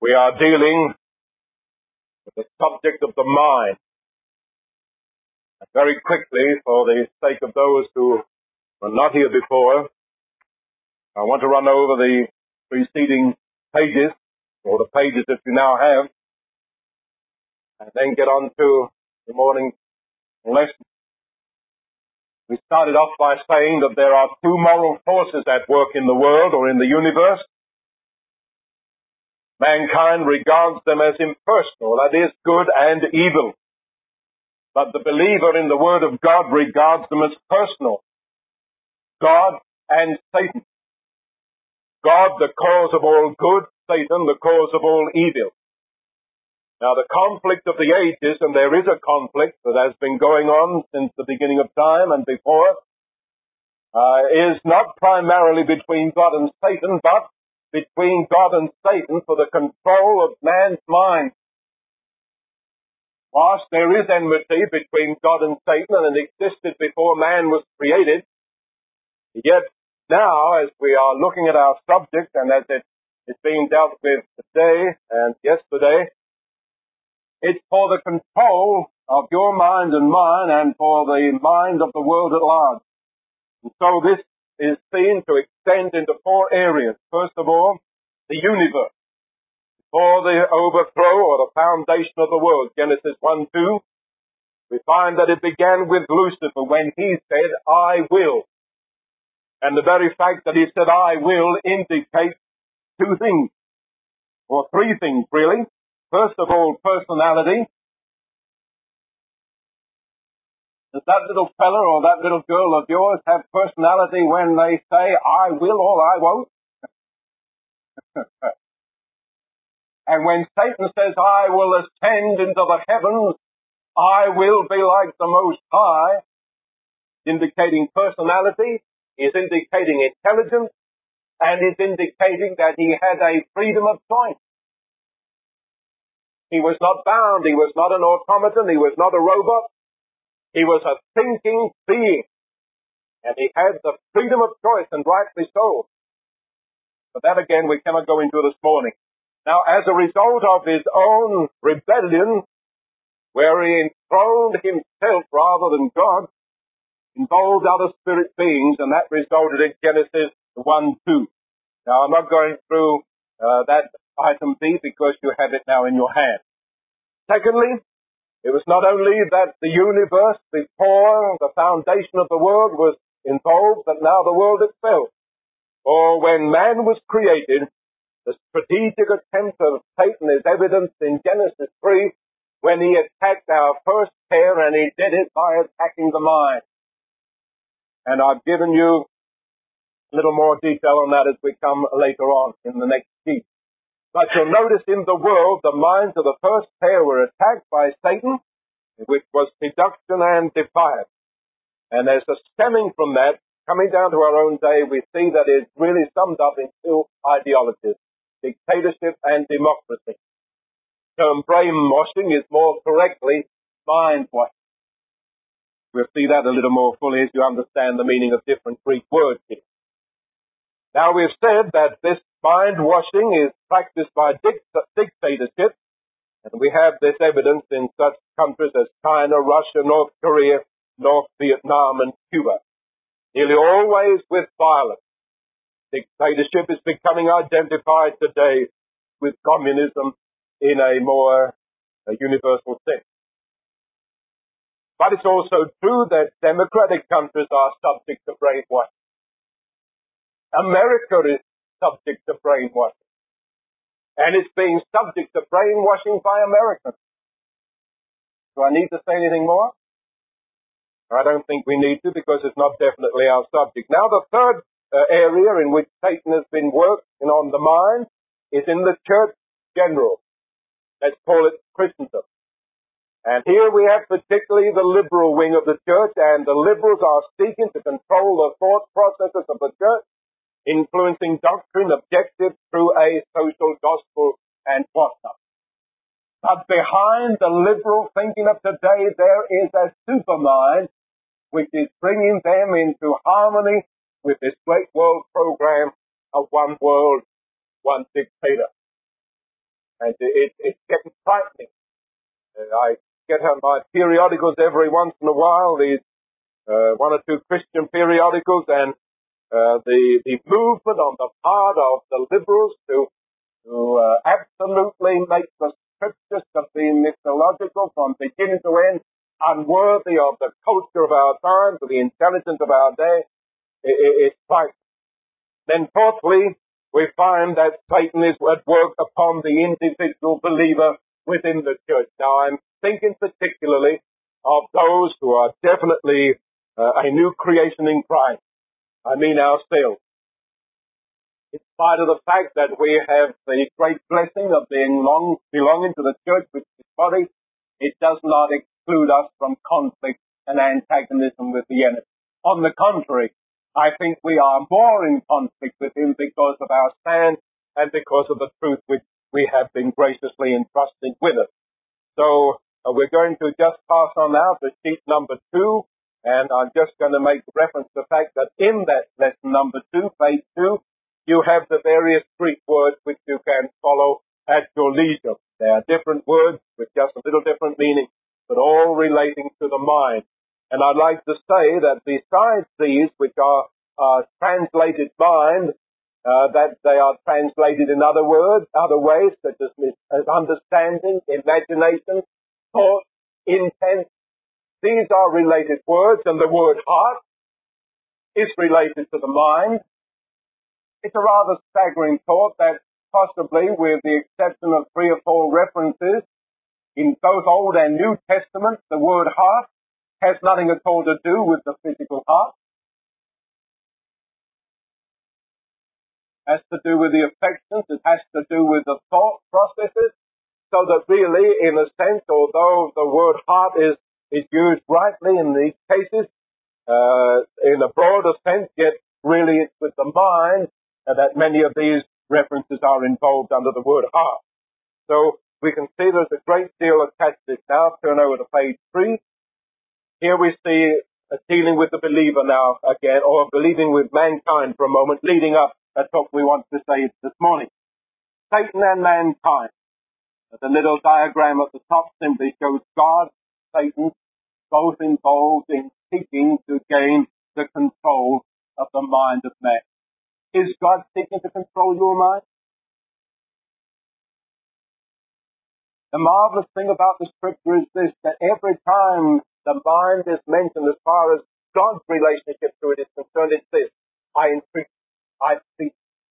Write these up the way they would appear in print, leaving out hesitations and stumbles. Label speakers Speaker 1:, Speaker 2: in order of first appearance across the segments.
Speaker 1: We are dealing with the subject of the mind. And very quickly, for the sake of those who were not here before, I want to run over the preceding pages, or the pages that you now have, and then get on to the morning lesson. We started off by saying that there are two moral forces at work in the world or in the universe. Mankind regards them as impersonal, that is, good and evil. But the believer in the Word of God regards them as personal. God and Satan. God, the cause of all good, Satan, the cause of all evil. Now, the conflict of the ages, and there is a conflict that has been going on since the beginning of time and before, is not primarily between God and Satan, but between God and Satan for the control of man's mind. Whilst there is enmity between God and Satan, and it existed before man was created, yet now, as we are looking at our subject, and as it is being dealt with today and yesterday, it's for the control of your mind and mine, and for the mind of the world at large. And so this is seen to extend into four areas. First of all, the universe. Before the overthrow or the foundation of the world, Genesis 1:2, we find that it began with Lucifer when he said, I will. And the very fact that he said, I will, indicates two things, or three things really. First of all, personality. Does that little fella or that little girl of yours have personality when they say, I will or I won't? And when Satan says, I will ascend into the heavens, I will be like the Most High, indicating personality, is indicating intelligence, and is indicating that he had a freedom of choice. He was not bound, he was not an automaton, he was not a robot, he was a thinking being, and he had the freedom of choice, and rightly so. But that again we cannot go into this morning. Now, as a result of his own rebellion, where he enthroned himself rather than God, involved other spirit beings, and that resulted in Genesis 1:2. Now, I'm not going through that item B because you have it now in your hand. Secondly, it was not only that the universe before the foundation of the world was involved, but now the world itself. For when man was created, the strategic attempt of Satan is evidenced in Genesis 3 when he attacked our first pair, and he did it by attacking the mind. And I've given you a little more detail on that as we come later on in the next sheet. But you'll notice in the world, the minds of the first pair were attacked by Satan, which was seduction and defiance. And there's a stemming from that, coming down to our own day, we see that it's really summed up in two ideologies, dictatorship and democracy. The term brainwashing is more correctly mind-washing. We'll see that a little more fully as you understand the meaning of different Greek words here. Now, we've said that this mind-washing is practiced by dictatorship, and we have this evidence in such countries as China, Russia, North Korea, North Vietnam, and Cuba. Nearly always with violence. Dictatorship is becoming identified today with communism in a more universal sense. But it's also true that democratic countries are subject to brainwashing. America is subject to brainwashing. And it's being subject to brainwashing by Americans. Do I need to say anything more? I don't think we need to, because it's not definitely our subject. Now, the third area in which Satan has been working on the mind is in the church general. Let's call it Christendom. And here we have particularly the liberal wing of the church, and the liberals are seeking to control the thought processes of the church, influencing doctrine, objectives through a social gospel and whatnot. But behind the liberal thinking of today, there is a supermind which is bringing them into harmony with this great world program of one world, one dictator. And it's getting frightening. I get out my periodicals every once in a while, these one or two Christian periodicals, and the movement on the part of the liberals to absolutely make the scriptures to be mythological from beginning to end, unworthy of the culture of our times, of the intelligence of our day. It's frightening. Then fourthly, we find that Satan is at work upon the individual believer within the church. Now, I'm thinking particularly of those who are definitely a new creation in Christ. I mean ourselves. In spite of the fact that we have the great blessing of belonging to the church, which is His body, it does not exclude us from conflict and antagonism with the enemy. On the contrary, I think we are more in conflict with him because of our stand and because of the truth which we have been graciously entrusted with us. So we're going to just pass on now to sheet number 2, and I'm just going to make reference to the fact that in that lesson number 2, page 2, you have the various Greek words which you can follow at your leisure. They are different words with just a little different meaning, but all relating to the mind. And I'd like to say that besides these, which are translated mind, that they are translated in other words, other ways, such as understanding, imagination, thought, intent. These are related words, and the word heart is related to the mind. It's a rather staggering thought that possibly, with the exception of 3 or 4 references in both Old and New Testament, the word heart has nothing at all to do with the physical heart. It has to do with the affections. It has to do with the thought processes. So that really, in a sense, although the word heart is used rightly in these cases, in a broader sense, yet really it's with the mind that many of these references are involved under the word heart. So we can see there's a great deal attached to this now. Turn over to page 3. Here we see dealing with the believer now again, or believing with mankind for a moment, leading up. That's what we want to say this morning. Satan and mankind. The little diagram at the top simply shows God, Satan, both involved in seeking to gain the control of the mind of man. Is God seeking to control your mind? The marvelous thing about the scripture is this, that every time the mind is mentioned as far as God's relationship to it is concerned, it's this: I entreat, I seek.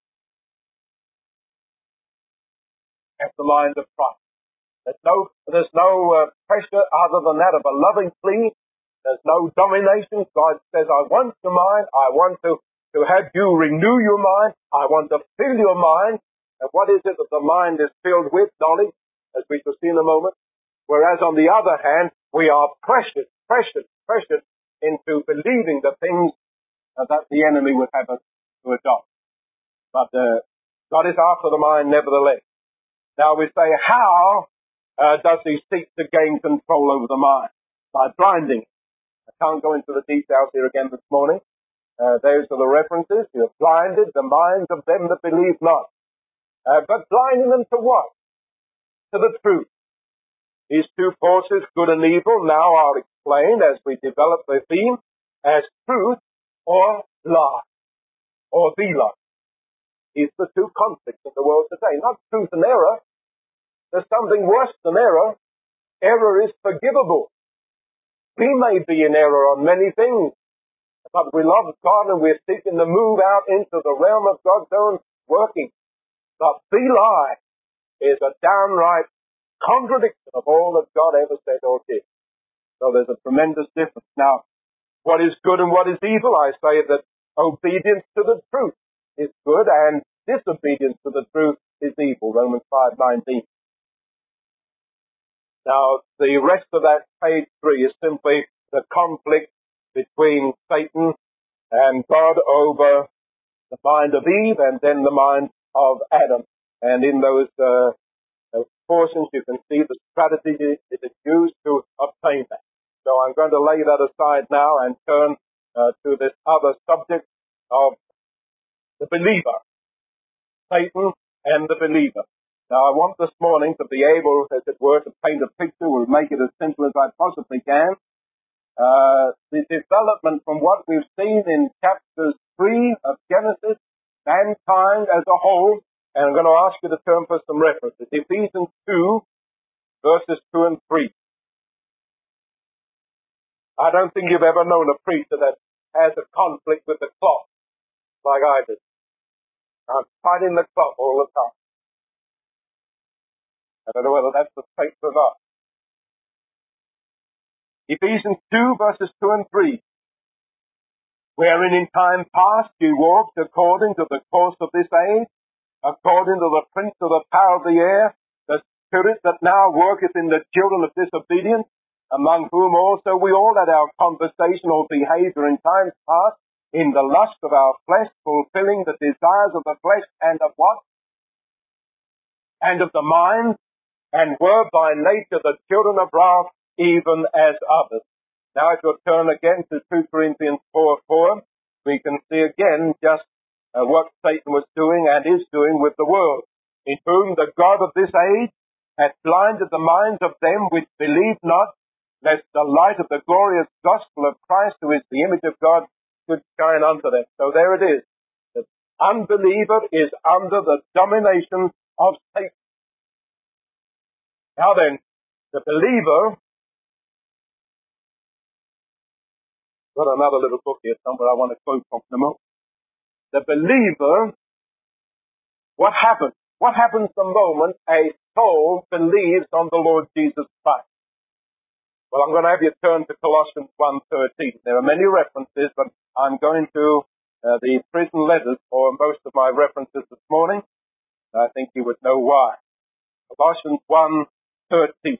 Speaker 1: That's the mind of Christ. There's no pressure other than that of a loving plea. There's no domination. God says, I want your mind. I want to have you renew your mind. I want to fill your mind. And what is it that the mind is filled with? Knowledge, as we shall see in a moment. Whereas on the other hand, we are pressured into believing the things that the enemy would have us to adopt. But God is after the mind nevertheless. Now we say, how does he seek to gain control over the mind? By blinding it. I can't go into the details here again this morning. Those are the references. You have blinded the minds of them that believe not. But blinding them to what? To the truth. These two forces, good and evil, now are explained as we develop the theme as truth or lie, or the lie. These are the two conflicts in the world today. Not truth and error. There's something worse than error. Error is forgivable. We may be in error on many things, but we love God and we're seeking to move out into the realm of God's own working. But the lie is a downright contradiction of all that God ever said or did. So there's a tremendous difference. Now, what is good and what is evil? I say that obedience to the truth is good and disobedience to the truth is evil. Romans 5:19. Now, the rest of that page 3 is simply the conflict between Satan and God over the mind of Eve and then the mind of Adam. And in those portions you can see the strategy that is used to obtain that. So I'm going to lay that aside now and turn to this other subject of the believer. Satan and the believer. Now, I want this morning to be able, as it were, to paint a picture. We'll make it as simple as I possibly can. The development from what we've seen in chapters 3 of Genesis, mankind as a whole, and I'm going to ask you to turn for some references. Ephesians 2, verses 2 and 3. I don't think you've ever known a preacher that has a conflict with the clock like I did. I'm fighting the clock all the time. I don't know whether that's the faith or not. Ephesians 2, verses 2 and 3. Wherein in time past you walked according to the course of this age, according to the prince of the power of the air, the spirit that now worketh in the children of disobedience, among whom also we all had our conversational behavior in times past, in the lust of our flesh, fulfilling the desires of the flesh and of what? And of the mind, and were by nature the children of wrath, even as others. Now if you'll turn again to 2 Corinthians 4:4, we can see again just what Satan was doing and is doing with the world, in whom the God of this age hath blinded the minds of them which believe not, lest the light of the glorious gospel of Christ, who is the image of God, should shine unto them. So there it is. The unbeliever is under the domination of Satan. Now then, the believer, got another little book here somewhere I want to quote from in a moment. The believer, what happens? What happens the moment a soul believes on the Lord Jesus Christ? Well, I'm going to have you turn to Colossians 1:13. There are many references, but I'm going to the prison letters for most of my references this morning. I think you would know why. Colossians 1:13.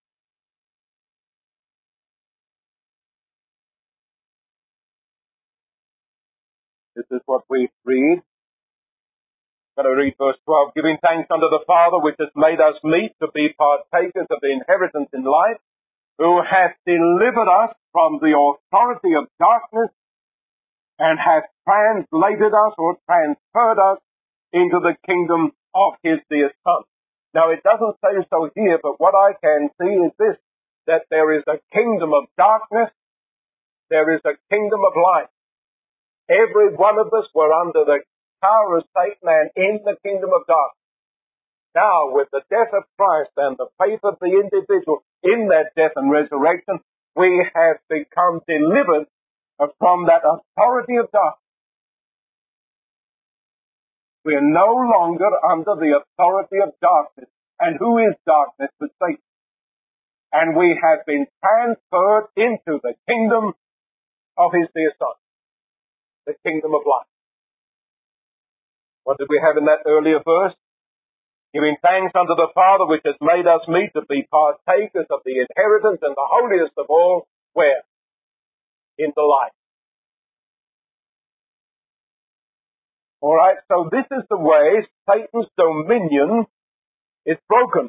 Speaker 1: This is what we read. I'm going to read verse 12. Giving thanks unto the Father, which has made us meet to be partakers of the inheritance in life, who hath delivered us from the authority of darkness, and hath translated us or transferred us into the kingdom of his dear Son. Now it doesn't say so here, but what I can see is this, that there is a kingdom of darkness, there is a kingdom of light. Every one of us were under the power of Satan and in the kingdom of darkness. Now, with the death of Christ and the faith of the individual in that death and resurrection, we have become delivered from that authority of darkness. We are no longer under the authority of darkness. And who is darkness but Satan? And we have been transferred into the kingdom of his dear Son, the kingdom of light. What did we have in that earlier verse? Giving thanks unto the Father, which has made us meet to be partakers of the inheritance and the holiest of all, where? In the light. Alright, so this is the way Satan's dominion is broken.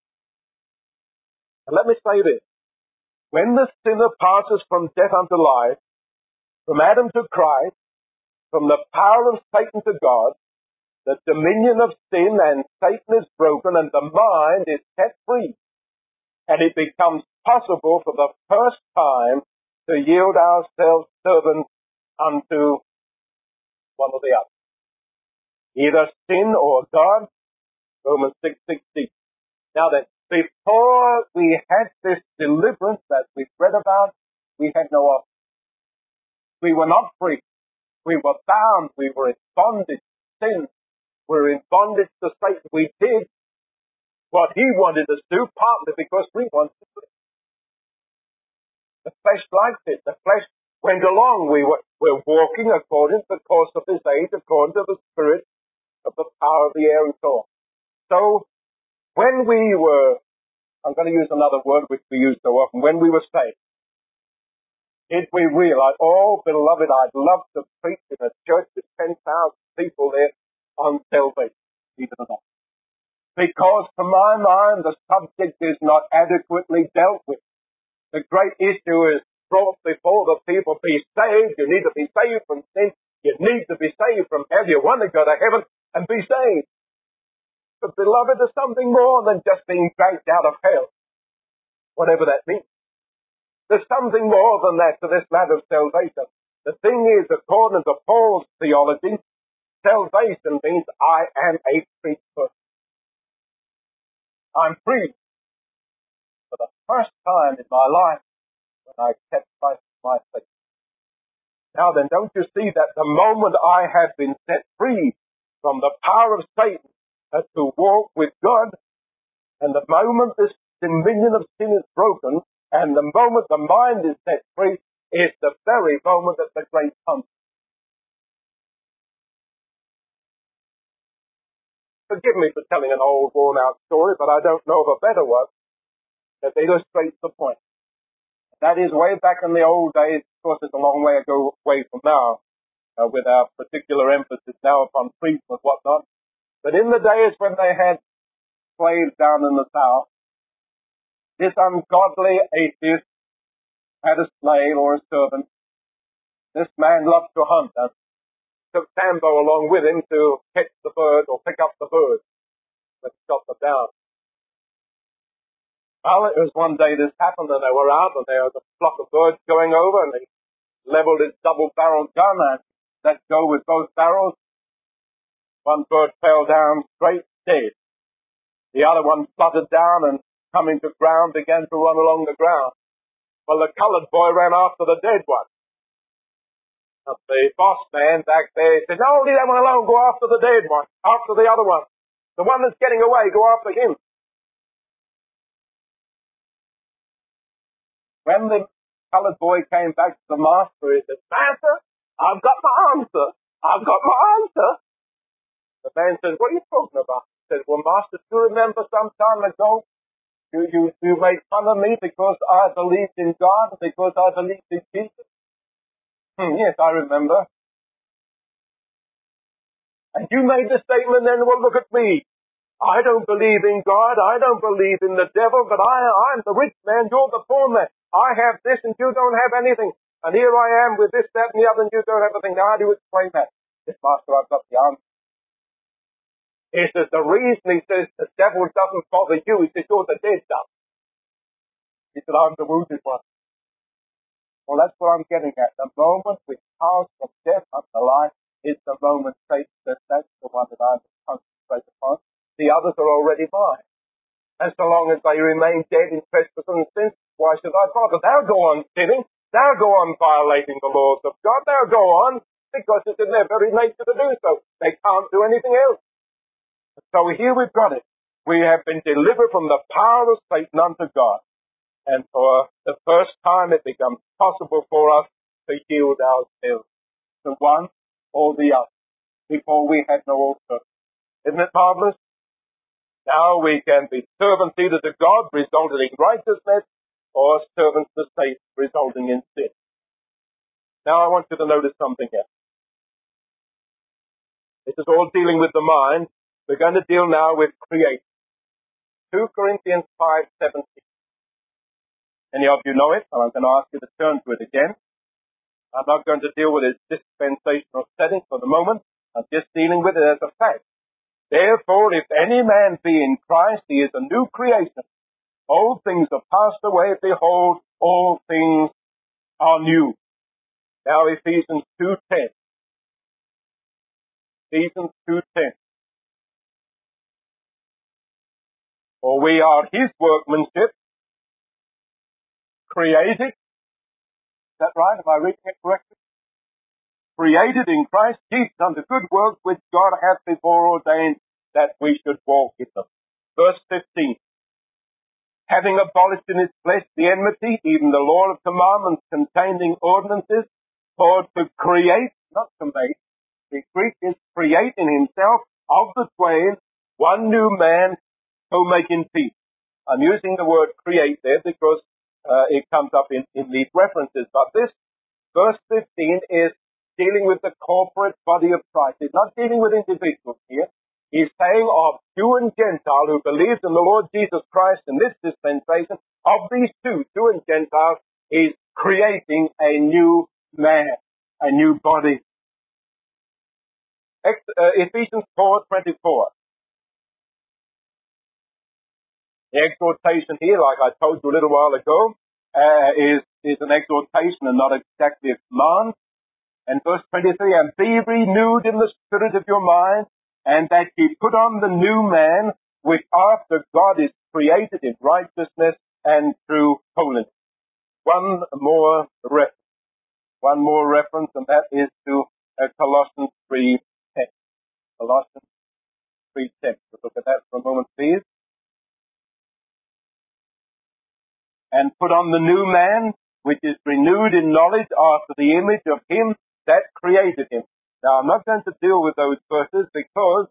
Speaker 1: And let me say this. When the sinner passes from death unto life, from Adam to Christ, from the power of Satan to God, the dominion of sin and Satan is broken and the mind is set free. And it becomes possible for the first time to yield ourselves servants unto one or the other. Either sin or God, Romans 6:16. Now then, before we had this deliverance that we've read about, we had no option. We were not free. We were bound. We were in bondage to sin. We were in bondage to Satan. We did what he wanted us to do, partly because we wanted to do it. The flesh liked it. The flesh went along. We're walking according to the course of this age, according to the spirit of the power of the air and so on. So, when we were, I'm going to use another word which we use so often, when we were saved, did we realize, oh, beloved, I'd love to preach in a church with 10,000 people there on salvation, even tonight. Because to my mind, the subject is not adequately dealt with. The great issue is brought before the people, be saved. You need to be saved from sin. You need to be saved from hell. You want to go to heaven and be saved. But beloved, there's something more than just being dragged out of hell, whatever that means. There's something more than that to this matter of salvation. The thing is, according to Paul's theology, salvation means I am a free person. I'm free for the first time in my life when I accept Christ as my Savior. Now then, don't you see that the moment I have been set free from the power of Satan to walk with God, and the moment this dominion of sin is broken, and the moment the mind is set free, is the very moment that the great comes. Forgive me for telling an old, worn-out story, but I don't know of a better one that illustrates the point. That is, way back in the old days, of course it's a long way away from now, with our particular emphasis now upon priests and whatnot. But in the days when they had slaves down in the south, this ungodly atheist had a slave or a servant. This man loved to hunt and took Sambo along with him to catch the bird or pick up the bird when he shot them down. Well, it was one day this happened, and they were out, and there was a flock of birds going over, and he leveled his double-barreled gun and let go with both barrels. One bird fell down straight dead. The other one fluttered down and, coming to ground, began to run along the ground. Well, the colored boy ran after the dead one. But the boss man back there said, "No, leave that one alone. Go after the dead one, after the other one. The one that's getting away, go after him." When the colored boy came back to the master, he said, "Master, I've got my answer. I've got my answer." The man said, "What are you talking about?" He said, "Well, master, do you remember some time ago, you made fun of me because I believed in God, because I believed in Jesus?" "Yes, I remember." "And you made the statement then, well, look at me. I don't believe in God. I don't believe in the devil, but I'm the rich man. You're the poor man. I have this and you don't have anything. And here I am with this, that, and the other, and you don't have anything. Now, how do you explain that?" "Yes, master, I've got the answer." He says, the reason, he says, the devil doesn't bother you, he says, you're the dead stuff. He said, I'm the wounded one. Well, that's what I'm getting at. The moment we pass from death unto life is the moment Satan says, that's the one that I must concentrate upon. The others are already mine. And so long as they remain dead in trespass and sins, why should I bother? They'll go on sinning. They'll go on violating the laws of God. They'll go on because it's in their very nature to do so. They can't do anything else. So here we've got it. We have been delivered from the power of Satan unto God. And for the first time it becomes possible for us to yield ourselves to one or the other. Before we had no alternative. Isn't it marvelous? Now we can be servants either to God, resulting in righteousness, or servants to Satan, resulting in sin. Now I want you to notice something else. This is all dealing with the mind. We're going to deal now with creation. 2 Corinthians 5:17. Any of you know it? And I'm going to ask you to turn to it again. I'm not going to deal with its dispensational setting for the moment. I'm just dealing with it as a fact. Therefore, if any man be in Christ, he is a new creation. Old things are passed away. Behold, all things are new. Now Ephesians 2:10. Ephesians 2:10. For we are his workmanship, created. Is that right? Am I reading it correctly? Created in Christ Jesus unto good works which God hath before ordained that we should walk in them. Verse 15. Having abolished in his flesh the enmity, even the law of commandments containing ordinances, for to create, not to make, the Greek is create in himself of the twain one new man, who making peace. I'm using the word create there because it comes up in these references. But this verse 15 is dealing with the corporate body of Christ. It's not dealing with individuals here. He's saying of Jew and Gentile who believes in the Lord Jesus Christ in this dispensation, of these two, Jew and Gentile, he's creating a new man, a new body. Ephesians 4:24. The exhortation here, like I told you a little while ago, is an exhortation and not exactly a command. And verse 23, and be renewed in the spirit of your mind, and that ye put on the new man, which after God is created in righteousness and true holiness. One more reference, and that is to Colossians 3:10. Colossians 3:10. Look at that for a moment, please. And put on the new man, which is renewed in knowledge after the image of him that created him. Now, I'm not going to deal with those verses because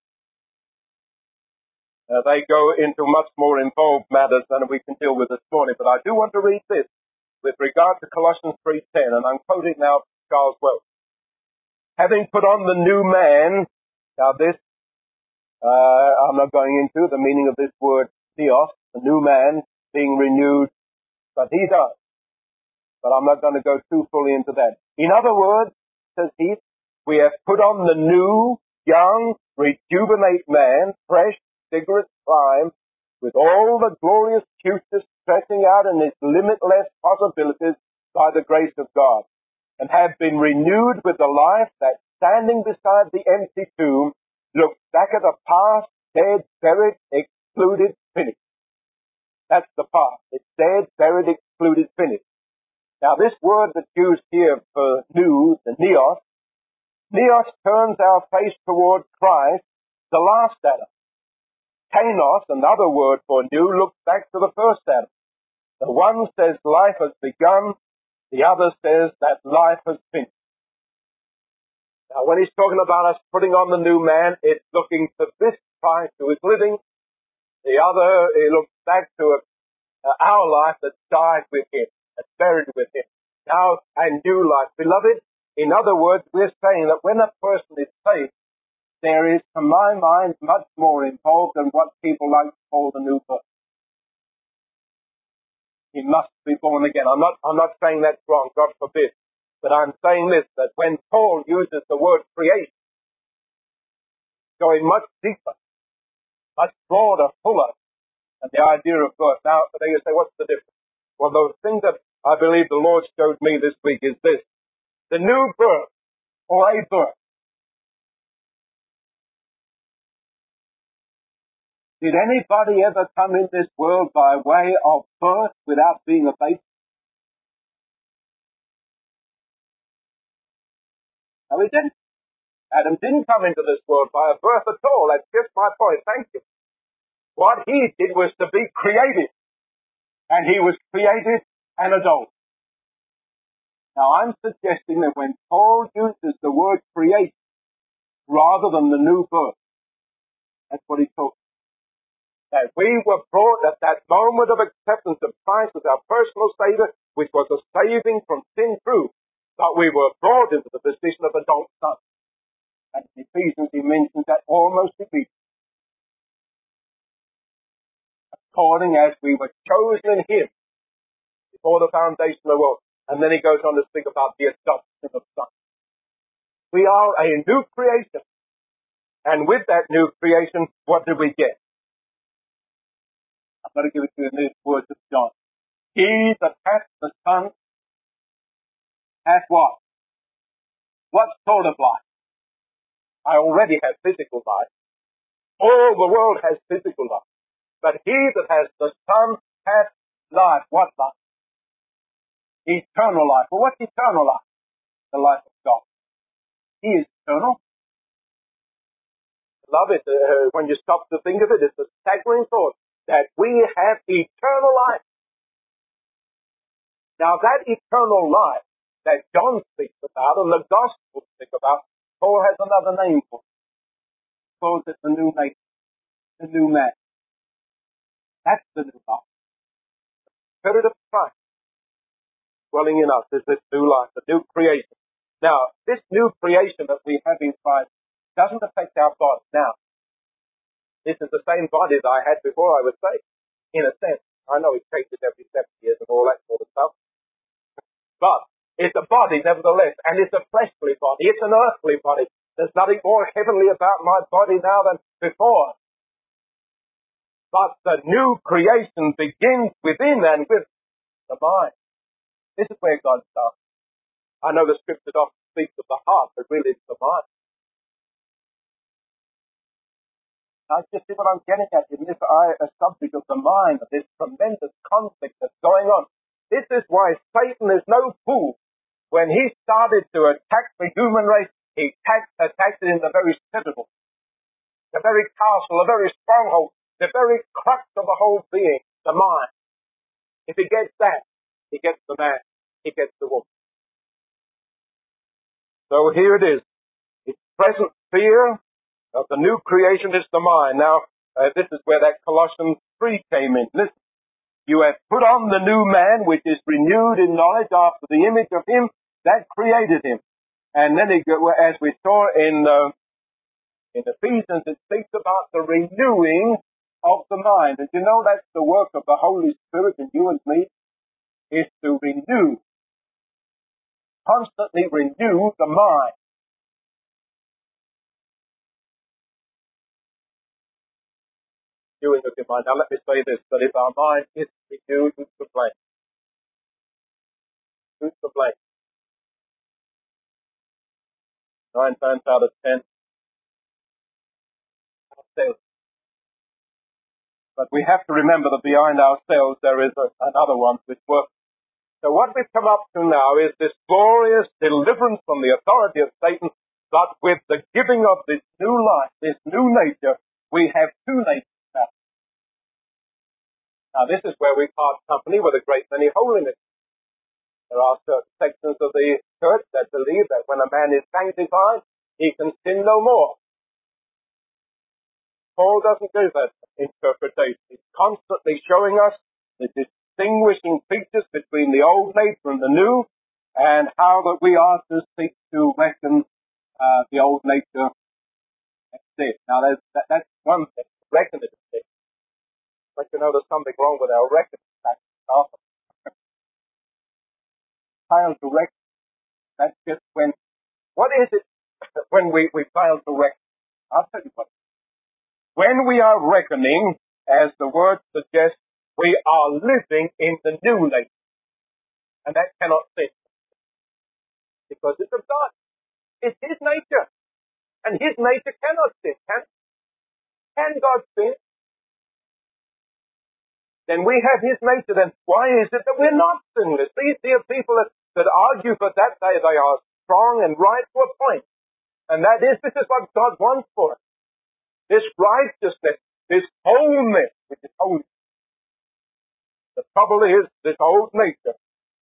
Speaker 1: they go into much more involved matters than we can deal with this morning. But I do want to read this with regard to Colossians 3:10, and I'm quoting now Charles Welch. Having put on the new man, now this, I'm not going into the meaning of this word theos, the new man being renewed, but he does. But I'm not going to go too fully into that. In other words, says he, we have put on the new, young, rejuvenate man, fresh, vigorous prime, with all the glorious future stretching out in its limitless possibilities by the grace of God, and have been renewed with the life that, standing beside the empty tomb, looks back at the past, dead, buried, excluded, finished. That's the past. It's dead, buried, excluded, finished. Now, this word that's used here for new, the neos turns our face toward Christ, the last Adam. Kainos, another word for new, looks back to the first Adam. The one says life has begun, the other says that life has finished. Now, when he's talking about us putting on the new man, it's looking to this Christ who is living. The other, it looks back to our life that died with him, that's buried with him. Now, a new life. Beloved, in other words, we're saying that when a person is saved, there is, to my mind, much more involved than what people like to call the new birth. He must be born again. I'm not saying that's wrong, God forbid. But I'm saying this, that when Paul uses the word creation, going much deeper, much broader, fuller, than the idea of birth. Now, they say, what's the difference? Well, the thing that I believe the Lord showed me this week is this. The new birth, or a birth. Did anybody ever come in this world by way of birth without being a baby? No, he didn't. Adam didn't come into this world by a birth at all. That's just my point. Thank you. What he did was to be created. And he was created an adult. Now, I'm suggesting that when Paul uses the word creation rather than the new birth, that's what he's talking about. That we were brought at that moment of acceptance of Christ as our personal Savior, which was a saving from sin through, but we were brought into the position of adult sons. And in Ephesians, he mentions that almost immediately. According as we were chosen in him before the foundation of the world. And then he goes on to speak about the adoption of sons. We are a new creation. And with that new creation, what did we get? I'm going to give it to you in these words of John. He that hath the Son hath what? What sort of life? I already have physical life. All the world has physical life. But he that has the Son hath life. What life? Eternal life. Well, what's eternal life? The life of God. He is eternal. Love it. When you stop to think of it, it's a staggering thought that we have eternal life. Now, that eternal life that John speaks about and the Gospels speak about, Paul has another name for it. He calls it the new nature, the new man. That's the new life. The Spirit of Christ dwelling in us is this new life, the new creation. Now, this new creation that we have in Christ doesn't affect our body. Now, this is the same body that I had before I was saved, in a sense. I know it changes every 7 years and all that sort of stuff. But it's a body, nevertheless, and it's a fleshly body. It's an earthly body. There's nothing more heavenly about my body now than before. But the new creation begins within and with the mind. This is where God starts. I know the scriptures often speak of the heart, but really it's the mind. Now, you see what I'm getting at in this subject of the mind, of this tremendous conflict that's going on. This is why Satan is no fool. When he started to attack the human race, he attacked it in the very citadel, the very castle, the very stronghold, the very crux of the whole being, the mind. If he gets that, he gets the man, he gets the woman. So here it is. Its present fear of the new creation is the mind. Now, this is where that Colossians 3 came in. Listen, you have put on the new man, which is renewed in knowledge after the image of him that created him. And then, as we saw in Ephesians, it speaks about the renewing of the mind. And you know that's the work of the Holy Spirit in you and me, is to renew, constantly renew the mind. Renewing of your mind. Now let me say this, that if our mind is renewed, who's to blame? Who's to blame? 9 times out of 10, ourselves. But we have to remember that behind ourselves there is another one which works. So what we've come up to now is this glorious deliverance from the authority of Satan, but with the giving of this new life, this new nature, we have two natures now. Now this is where we part company with a great many holiness. There are certain sections of the church that believe that when a man is sanctified, he can sin no more. Paul doesn't do that interpretation. He's constantly showing us the distinguishing features between the old nature and the new, and how that we are to seek to reckon the old nature as sin. Now, that's one thing, reckon it as sin. But you know, there's something wrong with our reckoning practice often. Fail to reckon. That's just what is it when we fail to reckon? I'll tell you what. When we are reckoning, as the word suggests, we are living in the new nature. And that cannot sin. Because it's of God. It's His nature. And His nature cannot sin. Can God sin? Then we have His nature. Then why is it that we're not sinless? These dear people that argue for that, they are strong and right to a point. And that is, this is what God wants for us. This righteousness, this wholeness, which is holy. The trouble is, this old nature,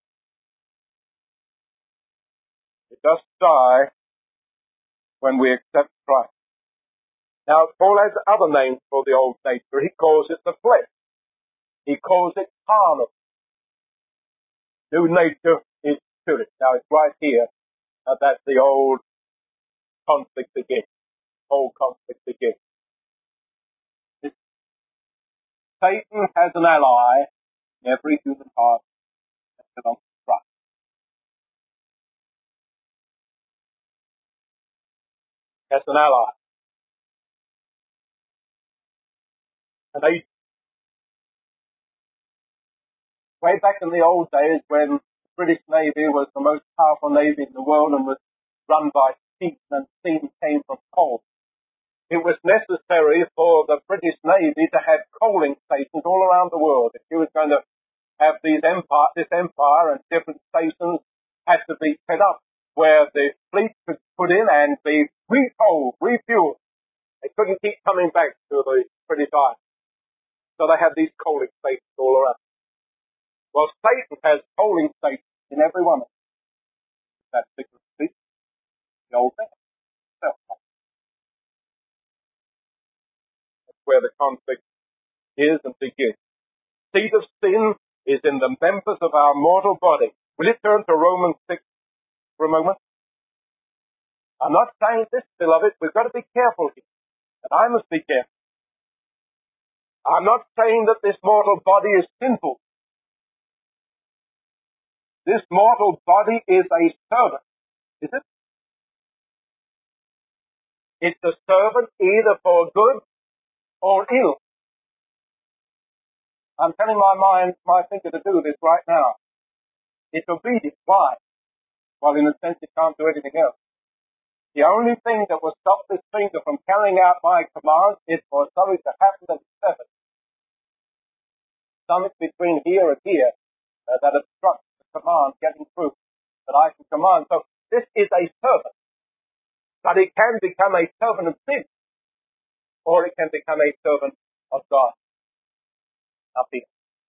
Speaker 1: it does die when we accept Christ. Now, Paul has other names for the old nature. He calls it the flesh. He calls it carnal. New nature is spirit. Now, it's right here that the old conflict begins. Old conflict begins. Satan has an ally in every human heart that belongs to Christ. Has an ally. An agent. Way back in the old days when the British Navy was the most powerful navy in the world and was run by steam, and steam came from coal, it was necessary for the British Navy to have coaling stations all around the world. If you was going to have this empire and different stations had to be set up where the fleet could put in and be re-coaled, refueled. They couldn't keep coming back to the British Isles. So they had these coaling stations all around. Well, Satan has coaling stations in every one of them. That particular fleet, the old man. That's where the conflict is and begins. Seed of sin is in the members of our mortal body. Will you turn to Romans 6 for a moment? I'm not saying this, beloved. We've got to be careful here. And I must be careful. I'm not saying that this mortal body is sinful. This mortal body is a servant. Is it? It's a servant either for good or ill. I'm telling my thinker to do this right now. It's obedience. Why? Well, in a sense, it can't do anything else. The only thing that will stop this finger from carrying out my commands is for something to happen at 7. Something between here and here that obstructs the command getting through, that I can command. So this is a servant. But it can become a servant of sin, or it can become a servant of God. Up here.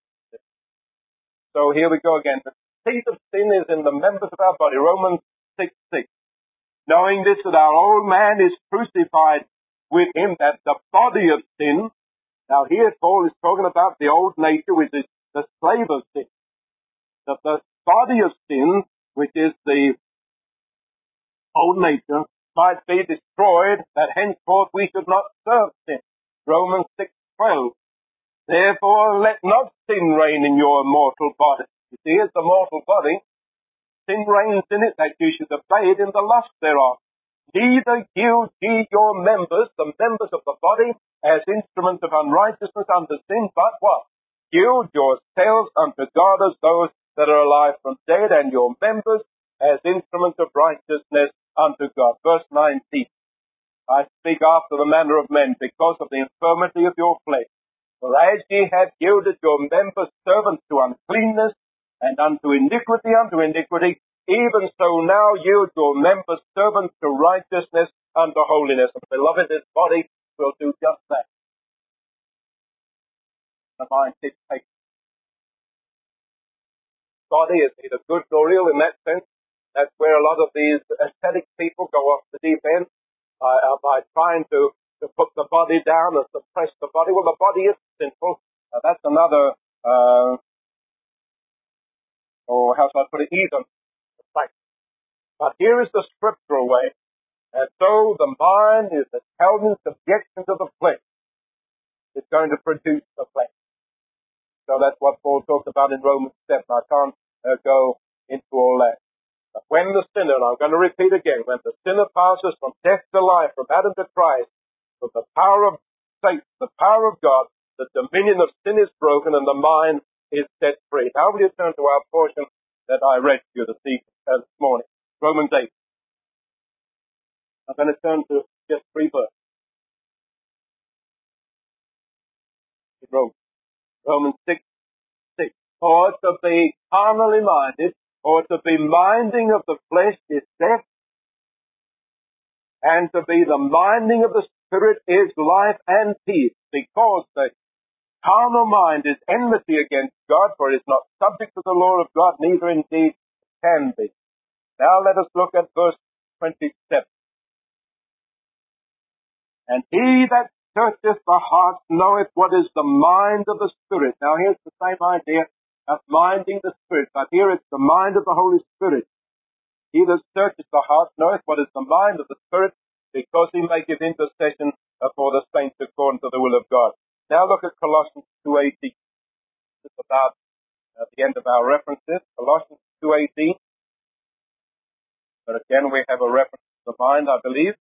Speaker 1: So here we go again. The seed of sin is in the members of our body. Romans 6:6. Knowing this, that our old man is crucified with him, that the body of sin. Now here Paul is talking about the old nature, which is the slave of sin. That the body of sin, which is the old nature, might be destroyed, that henceforth we should not serve sin. Romans 6:12. Therefore let not sin reign in your mortal body. You see, here's the mortal body. Sin reigns in it, that you should obey it in the lust thereof. Neither yield ye your members, the members of the body, as instruments of unrighteousness unto sin, but what? Yield yourselves unto God as those that are alive from dead, and your members as instruments of righteousness unto God. Verse 19. I speak after the manner of men, because of the infirmity of your flesh. For as ye have yielded your members servants to uncleanness, and unto iniquity, even so now yield your members servants to righteousness, unto holiness. And beloved, this body will do just that. The mind dictates. Body is neither good nor ill in that sense. That's where a lot of these ascetic people go off the deep end by trying to put the body down and suppress the body. Well, the body is sinful. That's another, how shall I put it, heathen fact. But here is the scriptural way. And so the mind is held in subjection to the flesh. It's going to produce the flesh. So that's what Paul talks about in Romans 7. I can't go into all that. But when the sinner, and I'm going to repeat again, when the sinner passes from death to life, from Adam to Christ, from the power of Satan, the power of God, the dominion of sin is broken and the mind is set free. Now will you turn to our portion that I read to you this morning, Romans 8. I'm going to turn to just 3 verses. Romans 6:6. Or to be carnally minded, or to be minding of the flesh is death, and to be the minding of the Spirit is life and peace, because the carnal mind is enmity against God, for it is not subject to the law of God, neither indeed can be. Now let us look at verse 27. And he that searcheth the heart knoweth what is the mind of the Spirit. Now here's the same idea of minding the Spirit, but here it's the mind of the Holy Spirit. He that searcheth the heart knoweth what is the mind of the Spirit, because he maketh intercession for the saints according to the will of God. Now look at Colossians 2:18. This is about the end of our references. Colossians 2:18. But again, we have a reference to the mind, I believe.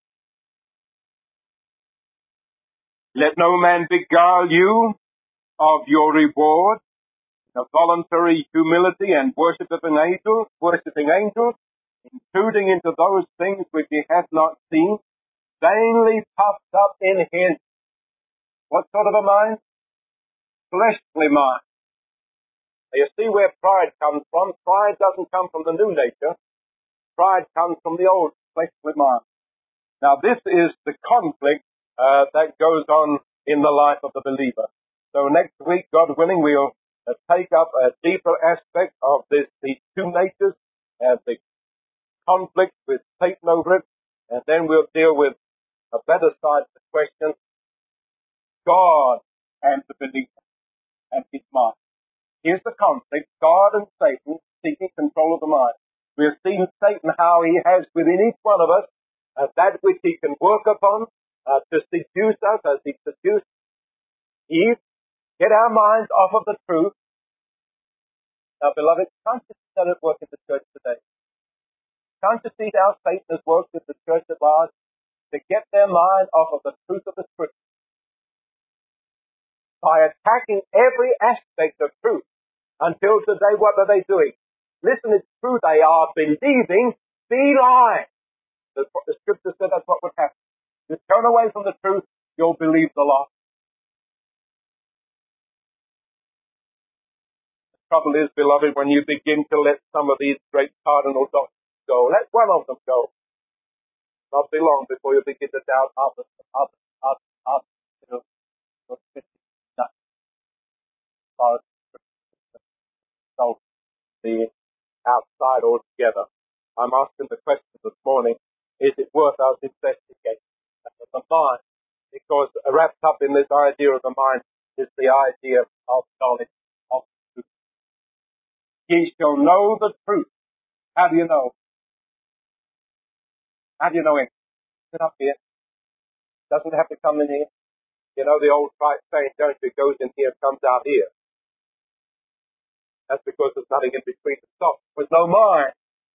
Speaker 1: Let no man beguile you of your reward, the voluntary humility and worshipping angels, intruding into those things which he hath not seen, vainly puffed up in his, what sort of a mind? Fleshly mind. Now you see where pride comes from. Pride doesn't come from the new nature. Pride comes from the old fleshly mind. Now this is the conflict that goes on in the life of the believer. So next week, God willing, we'll take up a deeper aspect of these two natures and the conflict with Satan over it, and then we'll deal with a better side of the question, God and the believer and his mind. Here's the conflict, God and Satan seeking control of the mind. We've seen Satan, how he has within each one of us that which he can work upon to seduce us as he seduced Eve, get our minds off of the truth. Now, beloved, can't you see that at work in the church today? Can't you see how Satan has worked with the church at large to get their mind off of the truth of the Scripture? by attacking every aspect of truth. Until today, what are they doing? Listen, it's true, they are believing the lie. That's what the scripture said, that's what would happen. You turn away from the truth, you'll believe the lie. The trouble is, beloved, when you begin to let some of these great cardinal doctrines go, let one of them go. Not be long before you begin to doubt others. So the outside altogether. I'm asking the question this morning, is it worth us investigating? The mind, because wrapped up in this idea of the mind is the idea of knowledge of truth. Ye shall know the truth. How do you know? How do you know it? Sit up here. Doesn't have to come in here. You know the old saying, don't you? It goes in here, comes out here. That's because there's nothing in between the stops. There's no mind.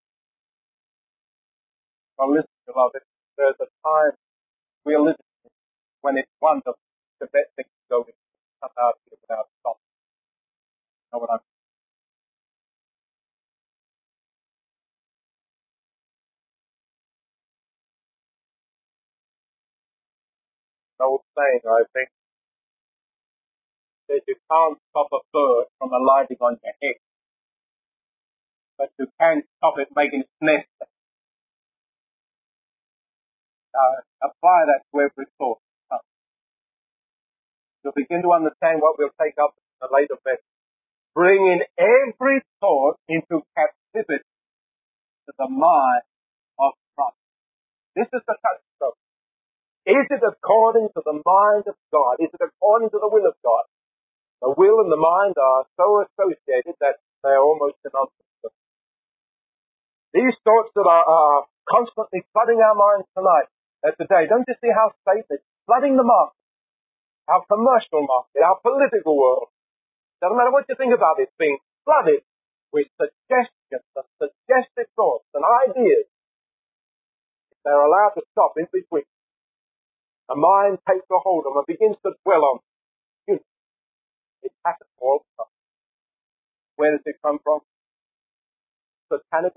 Speaker 1: Well, listen, beloved, there's a time we're living in when it's wonderful to let things go in, come out here without stop. You know what I'm saying? An old saying, I think, says you can't stop a bird from alighting on your head, but you can stop it making its nest. Apply that to every thought. You'll begin to understand what we'll take up in a later message. Bringing every thought into captivity to the mind of Christ. This is the touchstone. Is it according to the mind of God? Is it according to the will of God? The will and the mind are so associated that they are almost synonymous. These thoughts that are constantly flooding our minds tonight, today, don't you see how Satan is flooding the market, our commercial market, our political world? Doesn't matter what you think about it, being flooded with suggestions and suggestive thoughts and ideas. If they're allowed to stop in between, the mind takes a hold of them and begins to dwell on them. It happens all the time. Where does it come from? Satanic.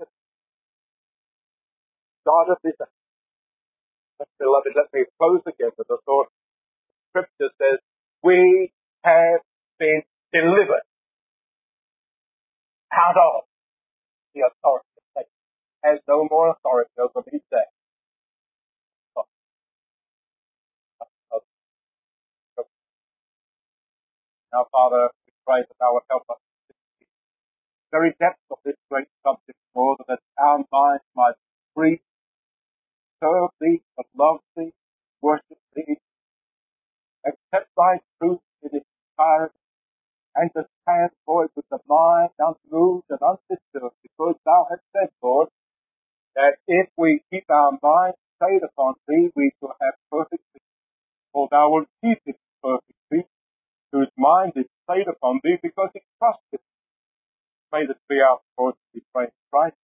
Speaker 1: God of this. Beloved, let me close again with the thought. Scripture says, we have been delivered out of the authority of Satan. Has no more authority over me today. Now, Father, we pray that thou wilt help us to see the very depth of this great subject, Lord, that our minds might be free to serve thee, to love thee, worship thee, accept thy truth in its entirety, and to stand forth with the mind unmoved and undisturbed, because thou hast said, Lord, that if we keep our mind stayed upon thee, we shall have perfect peace. For thou wilt keep it perfect peace, whose mind is stayed upon thee, because it trusteth. May this be our Lord, we pray in Christ.